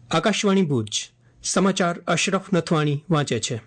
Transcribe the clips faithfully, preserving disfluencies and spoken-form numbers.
આકાશવાણી ભુજ સમાચાર અશરફ નથવાણી વાંચે છે.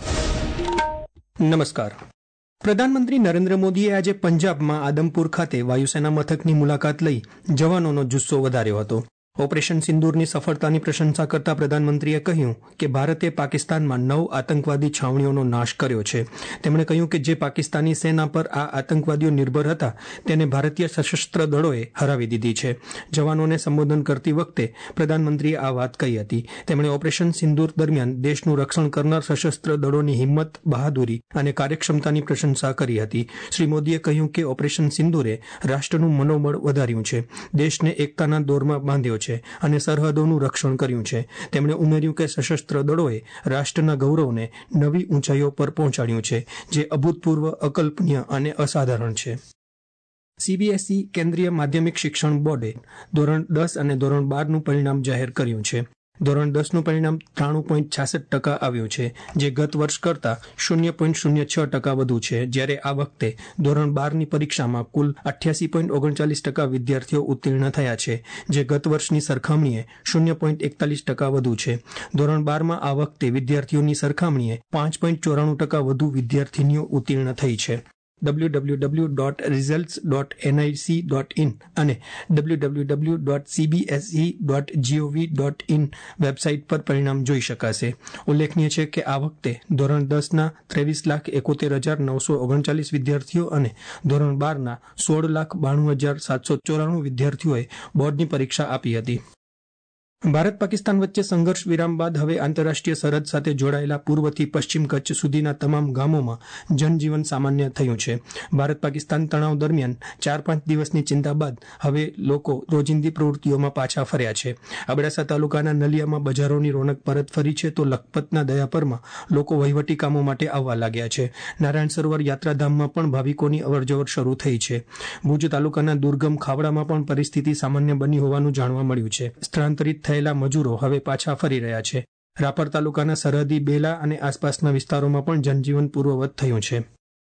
નમસ્કાર. પ્રધાનમંત્રી નરેન્દ્ર મોદીએ આજે પંજાબમાં આદમપુર ખાતે વાયુસેના મથકની મુલાકાત લઈ જવાનોનો જુસ્સો વધાર્યો હતો. ઓપરેશન સિંદૂરની સફળતાની પ્રશંસા કરતા પ્રધાનમંત્રીએ કહ્યું કે ભારતે પાકિસ્તાનમાં નવ આતંકવાદી છાવણીઓનો નાશ કર્યો છે. તેમણે કહ્યું કે જે પાકિસ્તાની સેના પર આ આતંકવાદીઓ નિર્ભર હતા તેને ભારતીય સશસ્ત્ર દળોએ હરાવી દીધી છે. જવાનોને સંબોધન કરતી વખતે પ્રધાનમંત્રીએ આ વાત કહી હતી. તેમણે ઓપરેશન સિંદૂર દરમિયાન દેશનું રક્ષણ કરનાર સશસ્ત્ર દળોની હિંમત, બહાદુરી અને કાર્યક્ષમતાની પ્રશંસા કરી હતી. શ્રી મોદીએ કહ્યું કે ઓપરેશન સિંદૂરે રાષ્ટ્રનું મનોબળ વધાર્યું છે, દેશને એકતાના દોરમાં બાંધ્યો છે અને સરહદોનું રક્ષણ કર્યું છે. તેમણે ઉમેર્યું કે સશસ્ત્ર દળોએ રાષ્ટ્રના ગૌરવને નવી ઊંચાઈઓ પર પહોંચાડ્યું છે, જે અભૂતપૂર્વ, અકલ્પનીય અને અસાધારણ છે. સીબીએસઈ કેન્દ્રીય માધ્યમિક શિક્ષણ બોર્ડે ધોરણ દસ અને ધોરણ બારનું પરિણામ જાહેર કર્યું છે. ધોરણ દસનું પરિણામ ત્રાણું પોઈન્ટ છાસઠ ટકા આવ્યું છે, જે ગત વર્ષ કરતાં શૂન્ય પોઈન્ટ શૂન્ય છ ટકા વધુ છે. જ્યારે આ વખતે ધોરણ બારની પરીક્ષામાં કુલ અઠ્યાસી પોઈન્ટ ઓગણચાલીસ ટકા વિદ્યાર્થીઓ ઉત્તીર્ણ થયા છે, જે ગત વર્ષની સરખામણીએ શૂન્ય પોઈન્ટ એકતાલીસ ટકા વધુ છે. ધોરણ બારમાં આ વખતે વિદ્યાર્થીઓની સરખામણીએ પાંચ પોઈન્ટ ચોરાણું ટકા વધુ વિદ્યાર્થીનીઓ ઉત્તીર્ણ થઈ છે. W W W dot results dot NIC dot in અને W W W dot CBSE dot GOV dot in website પર પરિણામ જોઈ શકાશે. ઉલ્લેખનીય છે કે આ વખતે ધોરણ દસના ત્રેવીસ લાખ એકોતેર હજાર નવસો ઓગણચાલીસ વિદ્યાર્થીઓ અને ધોરણ બારના સોળ લાખ બાણું હજાર સાતસો ચોરાણું વિદ્યાર્થીઓએ બોર્ડની પરીક્ષા આપી હતી. ભારત પાકિસ્તાન વચ્ચે સંઘર્ષ વિરામ બાદ હવે આંતરરાષ્ટ્રીય સરહદ સાથે જોડાયેલા પૂર્વથી પશ્ચિમ કચ્છ સુધીના તમામ ગામોમાં જનજીવન સામાન્ય થયું છે. ભારત પાકિસ્તાન તણાવ દરમિયાન ચાર પાંચ દિવસની ચિંતા બાદ હવે લોકો રોજિંદી પ્રવૃત્તિઓમાં પાછા ફર્યા છે. અબડાસા તાલુકાના નલિયામાં બજારોની રોનક પરત ફરી છે, તો લખપતના દયાપરમાં લોકો વહીવટી કામો માટે આવવા લાગ્યા છે. નારાયણ સરોવર યાત્રાધામમાં પણ ભાવિકોની અવરજવર શરૂ થઈ છે. ભુજ તાલુકાના દુર્ગમ ખાવડામાં પણ પરિસ્થિતિ સામાન્ય બની હોવાનું જાણવા મળ્યું છે. સ્થળાંતરિત થયેલા મજૂરો હવે પાછા ફરી રહ્યા છે. રાપર તાલુકાના સરહદી બેલા અને આસપાસના વિસ્તારોમાં પણ જનજીવન પૂર્વવત થયું છે.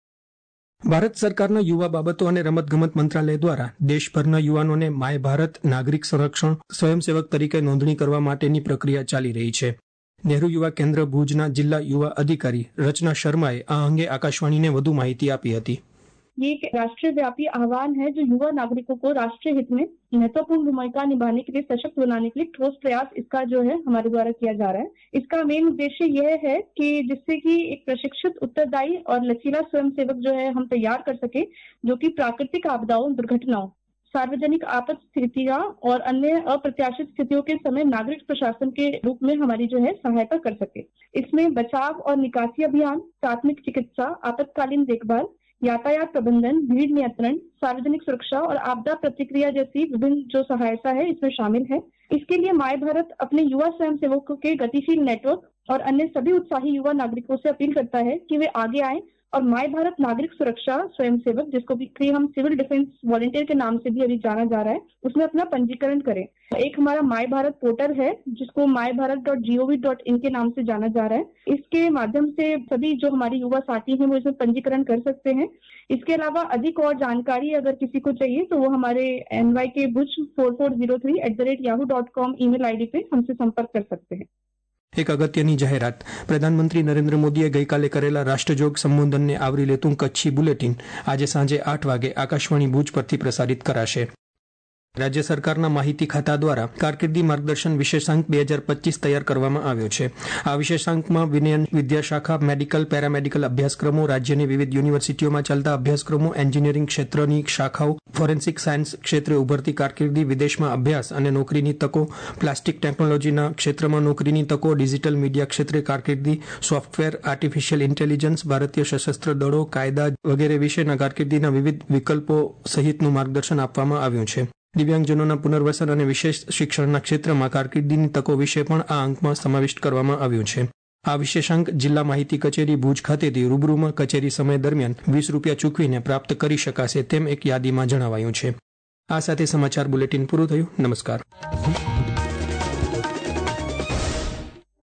ભારત સરકારના યુવા બાબતો અને રમતગમત મંત્રાલય દ્વારા દેશભરના યુવાનોને માય ભારત નાગરિક સંરક્ષણ સ્વયંસેવક તરીકે નોંધણી કરવા માટેની પ્રક્રિયા ચાલી રહી છે. નહેરુ યુવા કેન્દ્ર ભુજના જિલ્લા યુવા અધિકારી રચના શર્માએ આ અંગે આકાશવાણીને વધુ માહિતી આપી હતી. ये एक राष्ट्रीय व्यापी आह्वान है जो युवा नागरिकों को राष्ट्रीय हित में महत्वपूर्ण भूमिका निभाने के लिए सशक्त बनाने के लिए ठोस प्रयास इसका जो है हमारे द्वारा किया जा रहा है. इसका मेन उद्देश्य यह है कि जिससे कि एक प्रशिक्षित, उत्तरदायी और लचीला स्वयंसेवक जो है हम तैयार कर सके, जो कि प्राकृतिक आपदाओं, दुर्घटनाओं, सार्वजनिक आपात स्थितियां और अन्य अप्रत्याशित स्थितियों के समय नागरिक प्रशासन के रूप में हमारी जो है सहायता कर सके. इसमें बचाव और निकासी अभियान, प्राथमिक चिकित्सा, आपातकालीन देखभाल, यातायात प्रबंधन, भीड़ नियंत्रण, सार्वजनिक सुरक्षा और आपदा प्रतिक्रिया जैसी विभिन्न जो सहायता है इसमें शामिल है. इसके लिए माय भारत अपने युवा स्वयंसेवकों के गतिशील नेटवर्क और अन्य सभी उत्साही युवा नागरिकों से अपील करता है कि वे आगे आएं और माय भारत नागरिक सुरक्षा स्वयंसेवक, जिसको भी हम सिविल डिफेंस वॉलंटियर के नाम से भी अभी जाना जा रहा है, उसमें अपना पंजीकरण करें. एक हमारा माय भारत पोर्टल है जिसको my Bharat dot GOV dot in के नाम से जाना जा रहा है. इसके माध्यम से सभी जो हमारे युवा साथी हैं वो इसमें पंजीकरण कर सकते हैं. इसके अलावा अधिक और जानकारी अगर किसी को चाहिए तो वो हमारे एन वाई के बुच four four zero three at the rate Yahoo dot com email ID पे हमसे संपर्क कर सकते हैं. એક અગત્યની જાહેરાત. પ્રધાનમંત્રી નરેન્દ્ર મોદીએ ગઈકાલે કરેલા રાષ્ટ્રજોગ સંબોધનને આવરી લેતું કચ્છી બુલેટિન આજે સાંજે આઠ વાગે આકાશવાણી ભુજ પરથી પ્રસારિત કરાશે. રાજ્ય સરકારના માહિતી ખાતા દ્વારા કારકિર્દી માર્ગદર્શન વિશેષાંક બે હજાર પચીસ તૈયાર કરવામાં આવ્યો છે. આ વિશેષાંકમાં વિનયન વિદ્યાશાખા, મેડિકલ, પેરામેડિકલ અભ્યાસક્રમો, રાજ્યની વિવિધ યુનિવર્સિટીઓમાં ચાલતા અભ્યાસક્રમો, એન્જિનિયરિંગ ક્ષેત્રની શાખાઓ, ફોરેન્સિક સાયન્સ ક્ષેત્રે ઉભરતી કારકિર્દી, વિદેશમાં અભ્યાસ અને નોકરીની તકો, પ્લાસ્ટિક ટેકનોલોજીના ક્ષેત્રમાં નોકરીની તકો, ડિજિટલ મીડિયા ક્ષેત્રે કારકિર્દી, સોફ્ટવેર, આર્ટિફિશિયલ ઇન્ટેલિજન્સ, ભારતીય સશસ્ત્ર દળો, કાયદા વગેરે વિશેના કારકિર્દીના વિવિધ વિકલ્પો સહિતનું માર્ગદર્શન આપવામાં આવ્યું છે. દિવ્યાંગજનોના પુનર્વસન અને વિશેષ શિક્ષણના ક્ષેત્રમાં કારકિર્દીની તકો વિશે પણ આ અંકમાં સમાવિષ્ટ કરવામાં આવ્યું છે. આ વિશેષાંક જિલ્લા માહિતી કચેરી ભુજ ખાતેથી રૂબરૂમાં કચેરી સમય દરમિયાન વીસ રૂપિયા ચૂકવીને પ્રાપ્ત કરી શકાશે તેમ એક યાદીમાં જણાવાયું છે. આ સાથે સમાચાર બુલેટિન પૂરું થયું. નમસ્કાર.